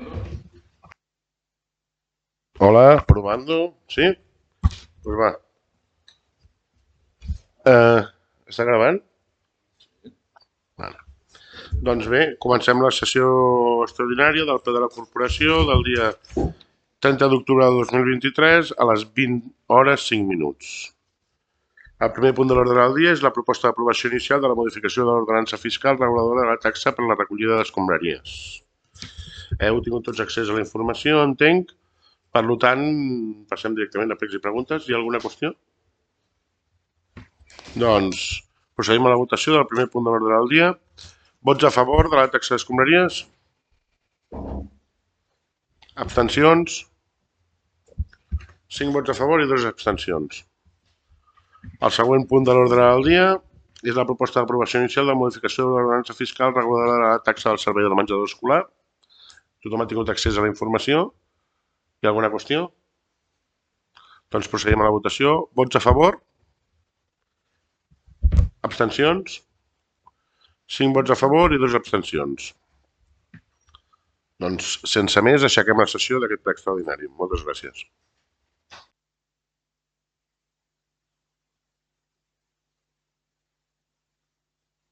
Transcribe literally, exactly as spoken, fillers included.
Hola, probando, ¿sí? Pues va. Eh, està gravant? Vale. Doncs bé, comencem la sessió extraordinària del ple de la corporació del dia trenta d'octubre de dos mil vint-i-tres a les vint hores cinc minuts. El primer punt de l'ordre del dia és la proposta d'aprovació inicial de la modificació de l'ordenança fiscal reguladora de la taxa per la recollida d'escombraries. Heu tingut tots accés a la informació, entenc. Per tant, passem directament a pregs i preguntes. Hi ha alguna qüestió? Doncs procedim a la votació del primer punt de l'ordre del dia. Vots a favor de la taxa d'escombraries? Abstencions? cinc vots a favor i dues abstencions. El següent punt de l'ordre del dia és la proposta d'aprovació inicial de modificació de l'ordenança fiscal reguladora de la taxa del servei de menjador escolar. Tothom ha tingut accés a la informació? Hi ha alguna qüestió? Doncs procedim a la votació. Vots a favor? Abstencions? cinc vots a favor i dues abstencions. Doncs, sense més, aixequem la sessió d'aquest ple extraordinari. Moltes gràcies.